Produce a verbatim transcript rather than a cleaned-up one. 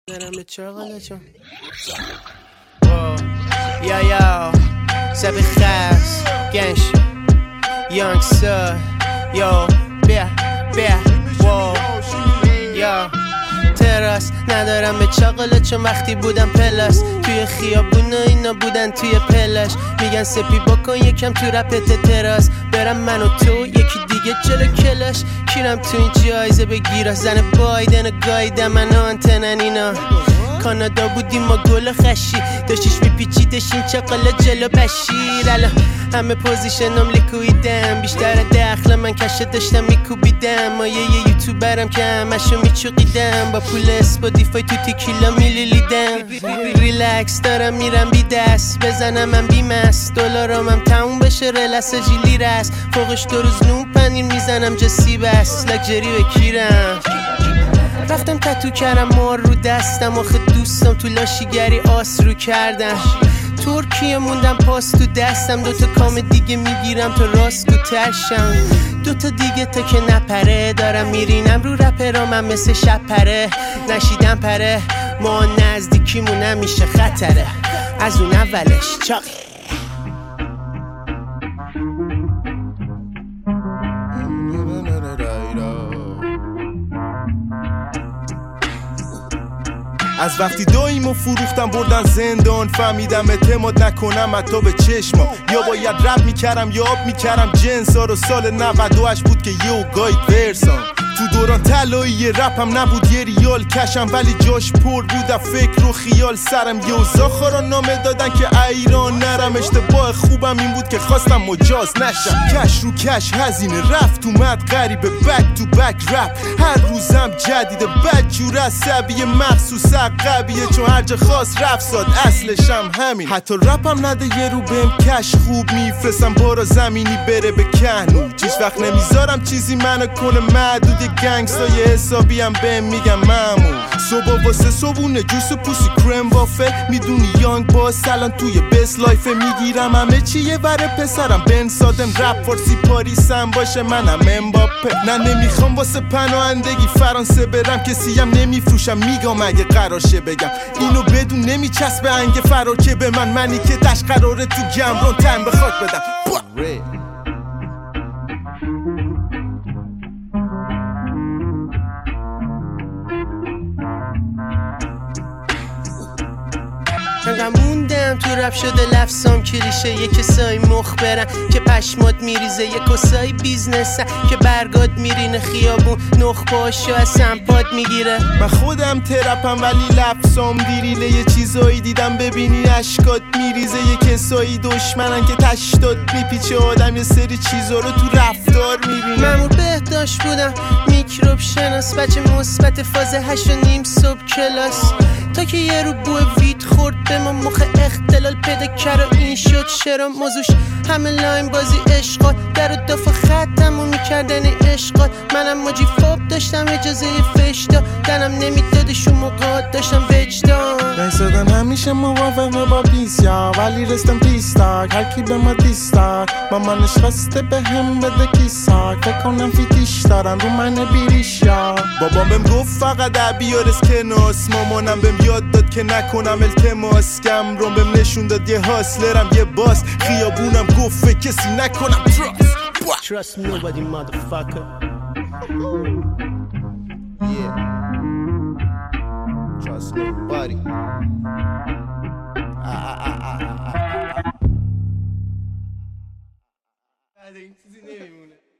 برم به چاقاله چون یا یا سبی خرس گنش یانگ سر یا بیا بیا وو یا تراس ندارم به چاقاله چون وقتی بودم پلاس توی خیابون اینا بودن توی پلاش میگن سپی بکن یکم تو رپت تراس برم من و تو یکی دیگه جلو کلاش کیرم تو این جایزه بگیرم زن بایدن گایدم من آنتنن اینا کانادا بودیم ما گل خشی داشتیش میپیچیدش این چاقاله جلو بشیر الان همه پوزیشنم لیکویدم بیشتر دخل من کشه داشتم میکوبیدم ما یه یه یوتیوبرم که همشو میچوقیدم با پول اسپاتیفای تو تیکیلا میلیلیدم ریلکس دارم میرم بی دست بزنم من بیمست دلارامم تموم بشه رلس جیلی رست فوقش دو روز نون پنیر میزنم جا سیبست لکجری بکیرم رفتم تتو کردم مار رو دستم آخه دوستم تو لاشیگری آس رو کردم ترکیه موندم پاس تو دستم دوتا کام دیگه میگیرم تا راست تو ترشم دوتا دیگه تا که نپره دارم میرینم رو رپرام من مثل شب پره نشیدم پره ما نزدیکیمون میشه خطره از اون اولش چاقه از وقتی داییمو فروختم بردن زندان فهمیدم اعتماد نکنم حتی به چشما یا باید رپ میکردم یا آب میکردم جنسا رو سال نود و هشت بود که یه گاید ورسام تو دوران طلایی رپم نبود یه ریال کشم ولی جاش پر بود فکر و خیال سرم یه اوزا خارا نامه دادن که ایران نرم اشتباه خوبم این بود که خواستم مجاز نشم کش رو کش هزینه رفت اومد غریبه بک تو بک رپ هر روزم جدیده بدجور عصبی مخصوص عقبیه چون هر جا خواست رفت ساد اصلشم همین حتی رپم نده یه رو بهم کش خوب میفرستم بارا زمینی بره به کهنو چیز وقت نمیذارم چیزی منو کنه معدود گنگستای حسابی هم بهم میگم مامون صبح واسه صبونه جوس و پوسی کرم وافل میدونی یانگ باز الان توی بس لایف میگیرم همه چیه وره پسرم بن سادم رپ فارسی پاریسم باشه منم امباپه نه نمیخوام واسه پناهندگی فرانسه برم کسی هم نمیفروشم میگم اگه قرارشه بگم اینو بدون نمیچسبه انگ فرار که به من منی که دش قراره تو گمرون تن به خاک بدم انقدر موندم تو رپ شده لفظام کلیشه یه کسایی مخبرن که پشمات میریزه یه کسایی بیزنسن که برگاد میرینه خیابون نخباشو از سمپاد میگیره من خودم ترپم ولی لفظام دیریله یه چیزایی دیدم ببینی اشکات میریزه یه کسایی دشمنن که تشتاد میپیچه آدم یه سری چیزا رو تو رفتار میبینه مامور بهداشت بودم میکروب شناس بچه مثبت فاز هشت و نیم صبح کلاس تا که یه رو بوه وید خورد به ما مخ اختلال پیدا کرد و این شد چرا موضوعش همه لاین بازی عشقات در و دافع ختم و میکردن عشقات منم ماجی فاب داشتم اجازه فش دادنم نمیدادش و موقعات داشتم وجدان رسیدن همیشه موافق با پیسیا ولی رستم پیستاک هر کی به ما دیستاک مامانش خواسته به هم بده کیساک فکر کنم فیتیش دارن رو من بیریشیا بابام بهم گفت فقط عبیار اسکناس مامانم بهم یاد داد که نکنم التماس کم روم بهم نشون داد یه هاسلرم یه باس خیابونم گفت فکر کسی نکنم تراست Trust nobody motherfucker Yeah Trust nobody Ah ah ah ah ah ah این چیزی نمیمونه